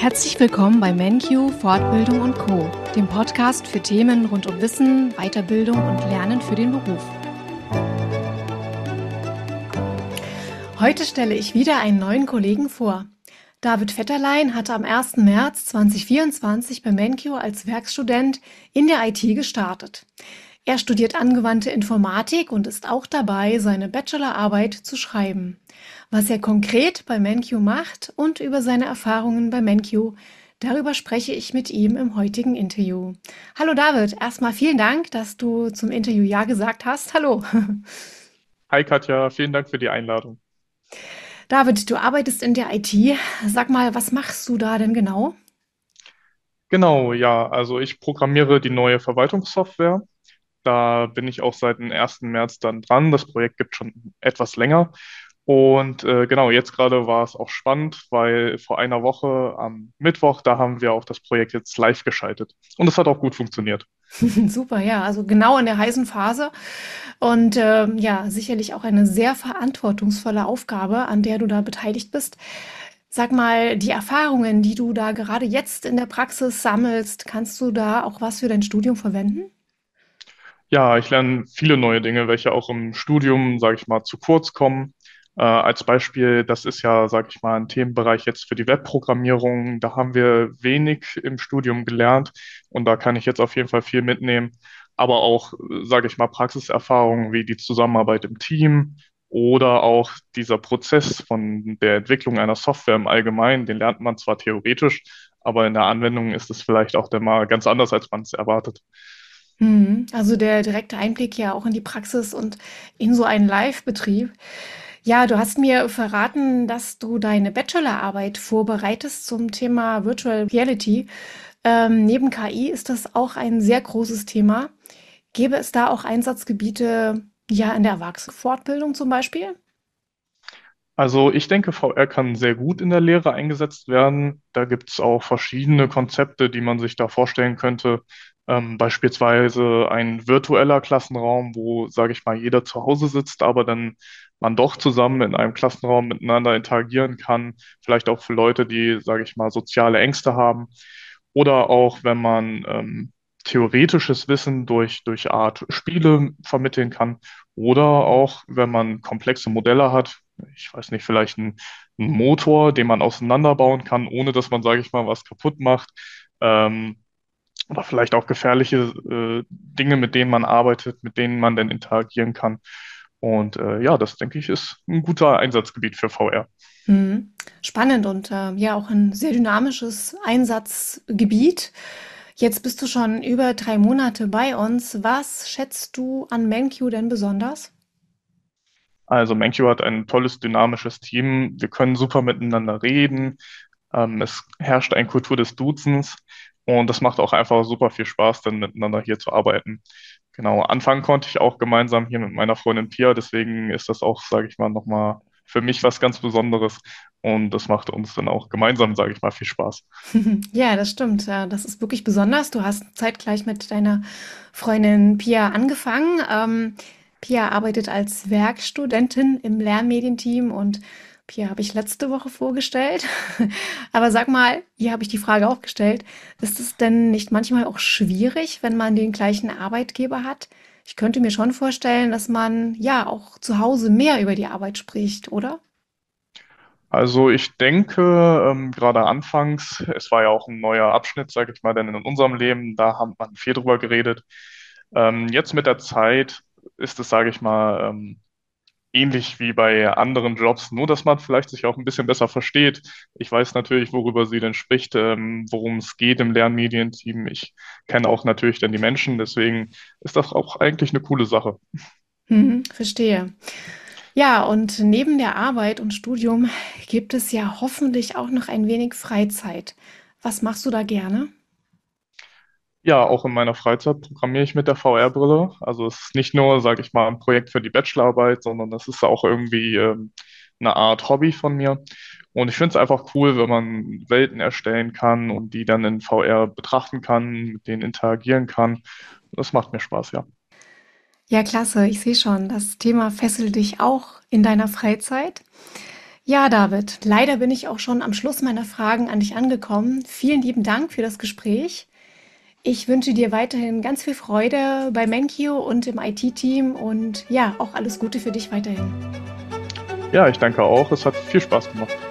Herzlich willkommen bei MenQ Fortbildung und Co., dem Podcast für Themen rund um Wissen, Weiterbildung und Lernen für den Beruf. Heute stelle ich wieder einen neuen Kollegen vor. David Vetterlein hatte am 1. März 2024 bei MenQ als Werkstudent in der IT gestartet. Er studiert angewandte Informatik und ist auch dabei, seine Bachelorarbeit zu schreiben. Was er konkret bei MenQ macht und über seine Erfahrungen bei MenQ, darüber spreche ich mit ihm im heutigen Interview. Hallo David, erstmal vielen Dank, dass du zum Interview Ja gesagt hast. Hallo. Hi Katja, vielen Dank für die Einladung. David, du arbeitest in der IT. Sag mal, was machst du da denn genau? Genau, ja, also ich programmiere die neue Verwaltungssoftware. Da bin ich auch seit dem 1. März dann dran. Das Projekt gibt schon etwas länger. Und genau, jetzt gerade war es auch spannend, weil vor einer Woche am Mittwoch, da haben wir auch das Projekt jetzt live geschaltet. Und es hat auch gut funktioniert. Super, ja, also genau in der heißen Phase und ja, sicherlich auch eine sehr verantwortungsvolle Aufgabe, an der du da beteiligt bist. Sag mal, die Erfahrungen, die du da gerade jetzt in der Praxis sammelst, kannst du da auch was für dein Studium verwenden? Ja, ich lerne viele neue Dinge, welche auch im Studium, sage ich mal, zu kurz kommen. Als Beispiel, das ist ja, sage ich mal, ein Themenbereich jetzt für die Webprogrammierung. Da haben wir wenig im Studium gelernt und da kann ich jetzt auf jeden Fall viel mitnehmen. Aber auch, sage ich mal, Praxiserfahrungen wie die Zusammenarbeit im Team oder auch dieser Prozess von der Entwicklung einer Software im Allgemeinen, den lernt man zwar theoretisch, aber in der Anwendung ist es vielleicht auch dann mal ganz anders, als man es erwartet. Mhm. Also der direkte Einblick ja auch in die Praxis und in so einen Live-Betrieb. Ja, du hast mir verraten, dass du deine Bachelorarbeit vorbereitest zum Thema Virtual Reality. Neben KI ist das auch ein sehr großes Thema. Gäbe es da auch Einsatzgebiete, ja, in der Erwachsenenfortbildung zum Beispiel? Also ich denke, VR kann sehr gut in der Lehre eingesetzt werden. Da gibt es auch verschiedene Konzepte, die man sich da vorstellen könnte. Beispielsweise ein virtueller Klassenraum, wo, sage ich mal, jeder zu Hause sitzt, aber dann man doch zusammen in einem Klassenraum miteinander interagieren kann. Vielleicht auch für Leute, die, sage ich mal, soziale Ängste haben. Oder auch, wenn man theoretisches Wissen durch Art Spiele vermitteln kann. Oder auch, wenn man komplexe Modelle hat, ich weiß nicht, vielleicht ein Motor, den man auseinanderbauen kann, ohne dass man, sage ich mal, was kaputt macht. Ähm, oder vielleicht auch gefährliche Dinge, mit denen man arbeitet, mit denen man dann interagieren kann. Und ja, das denke ich, ist ein guter Einsatzgebiet für VR. Mhm. Spannend und ja auch ein sehr dynamisches Einsatzgebiet. Jetzt bist du schon über 3 Monate bei uns. Was schätzt du an MenQ denn besonders? Also MenQ hat ein tolles, dynamisches Team. Wir können super miteinander reden. Es herrscht eine Kultur des Duzens und das macht auch einfach super viel Spaß, dann miteinander hier zu arbeiten. Genau, anfangen konnte ich auch gemeinsam hier mit meiner Freundin Pia, deswegen ist das auch, sage ich mal, nochmal für mich was ganz Besonderes und das macht uns dann auch gemeinsam, sage ich mal, viel Spaß. Ja, das stimmt. Ja, das ist wirklich besonders. Du hast zeitgleich mit deiner Freundin Pia angefangen. Pia arbeitet als Werkstudentin im Lernmedienteam und Pia habe ich letzte Woche vorgestellt. Aber sag mal, hier habe ich die Frage auch gestellt, ist es denn nicht manchmal auch schwierig, wenn man den gleichen Arbeitgeber hat? Ich könnte mir schon vorstellen, dass man ja auch zu Hause mehr über die Arbeit spricht, oder? Also ich denke, gerade anfangs, es war ja auch ein neuer Abschnitt, sage ich mal, denn in unserem Leben, da hat man viel drüber geredet. Jetzt mit der Zeit ist es, sage ich mal, ähnlich wie bei anderen Jobs, nur dass man vielleicht sich auch ein bisschen besser versteht. Ich weiß natürlich, worüber sie denn spricht, worum es geht im Lernmedienteam. Ich kenne auch natürlich dann die Menschen, deswegen ist das auch eigentlich eine coole Sache. Mhm, verstehe. Ja, und neben der Arbeit und Studium gibt es ja hoffentlich auch noch ein wenig Freizeit. Was machst du da gerne? Ja, auch in meiner Freizeit programmiere ich mit der VR-Brille. Also es ist nicht nur, sage ich mal, ein Projekt für die Bachelorarbeit, sondern das ist auch irgendwie eine Art Hobby von mir. Und ich finde es einfach cool, wenn man Welten erstellen kann und die dann in VR betrachten kann, mit denen interagieren kann. Das macht mir Spaß, ja. Ja, klasse. Ich sehe schon, das Thema fesselt dich auch in deiner Freizeit. Ja, David, leider bin ich auch schon am Schluss meiner Fragen an dich angekommen. Vielen lieben Dank für das Gespräch. Ich wünsche dir weiterhin ganz viel Freude bei Menkio und im IT-Team und ja, auch alles Gute für dich weiterhin. Ja, ich danke auch. Es hat viel Spaß gemacht.